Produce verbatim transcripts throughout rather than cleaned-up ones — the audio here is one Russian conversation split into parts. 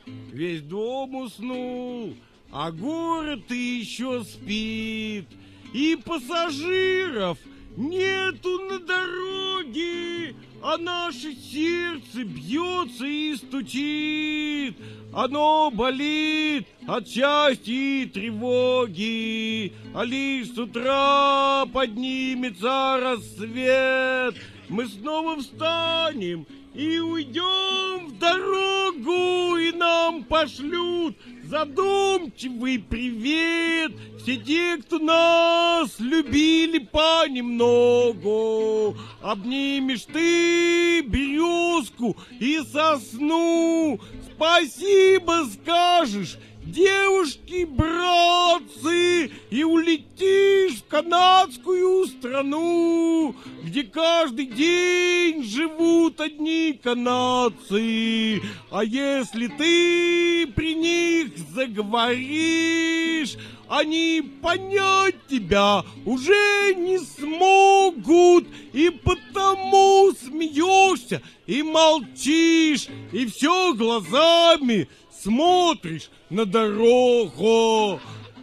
Весь дом уснул, а город еще спит. И пассажиров нету на дороге, а наше сердце бьется и стучит. Оно болит от счастья и тревоги, а лишь с утра поднимется рассвет. Мы снова встанем и уйдем в дорогу, и нам пошлют задумчивый привет все те, кто нас любили понемногу. Обнимешь ты березку и сосну, спасибо скажешь девушки, братцы, и улетишь в канадскую страну, где каждый день живут одни канадцы. А если ты при них заговоришь, они понять тебя уже не смогут, и потому смеешься и молчишь, и все глазами смотришь на дорогу.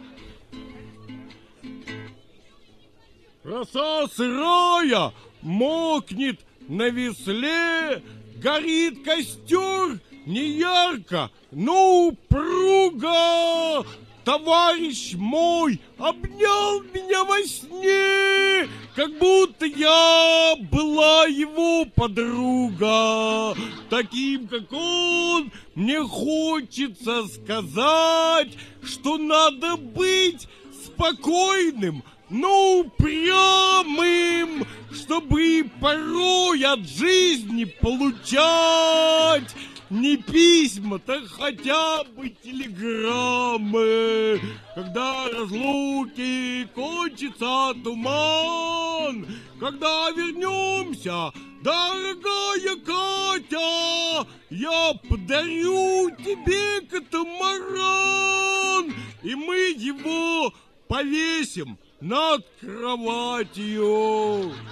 Роса сырая мокнет на весле, горит костер не ярко, но упруго. Товарищ мой обнял меня во сне, как будто я была его подруга. Таким, как он, мне хочется сказать, что надо быть спокойным, но упрямым, чтобы порой от жизни получать не письма-то, хотя бы телеграммы. Когда разлуки кончится туман, когда вернемся, дорогая Катя, я подарю тебе катамаран, и мы его повесим над кроватью.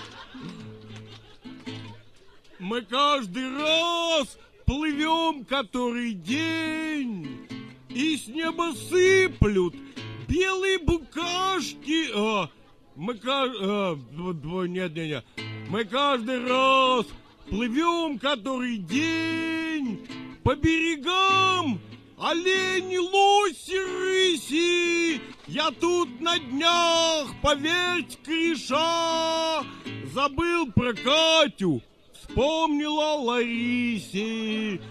Мы каждый раз плывем который день, и с неба сыплют белые букашки. А, мы, а, нет, нет, нет. Мы каждый раз плывем который день по берегам олени, лоси, рыси. Я тут на днях, поверьте, креша, забыл про Катю, вспомнила Ларисе.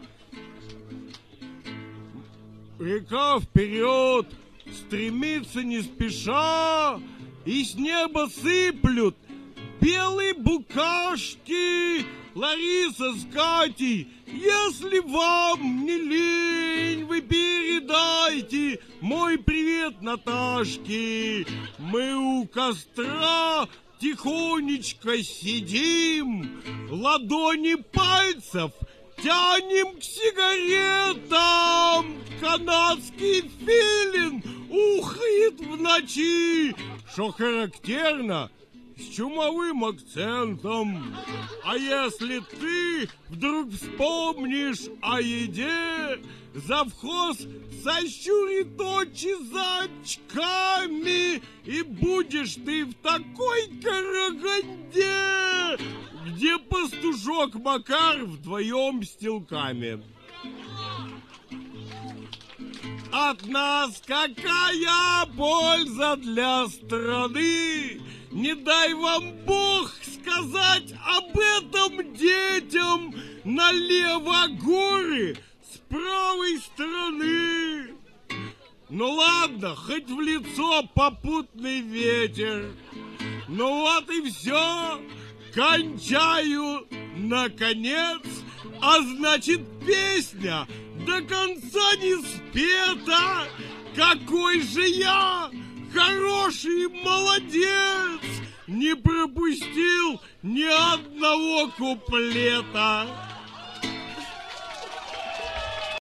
Река вперед стремится не спеша, и с неба сыплют белые букашки. Лариса с Катей, если вам не лень, вы передайте мой привет Наташке. Мы у костра тихонечко сидим, ладони пальцев тянем к сигаретам. Канадский филин ухает в ночи, что характерно, с чумовым акцентом. А если ты вдруг вспомнишь о еде, завхоз сощурит очи за очками, и будешь ты в такой Караганде, где пастушок Макар вдвоем с телками. От нас какая польза для страны? Не дай вам Бог сказать об этом детям. Налево горы, с правой стороны. Ну ладно, хоть в лицо попутный ветер. Ну вот и все. Кончаю, наконец. А значит, песня до конца не спета. Какой же я хороший молодец, не пропустил ни одного куплета.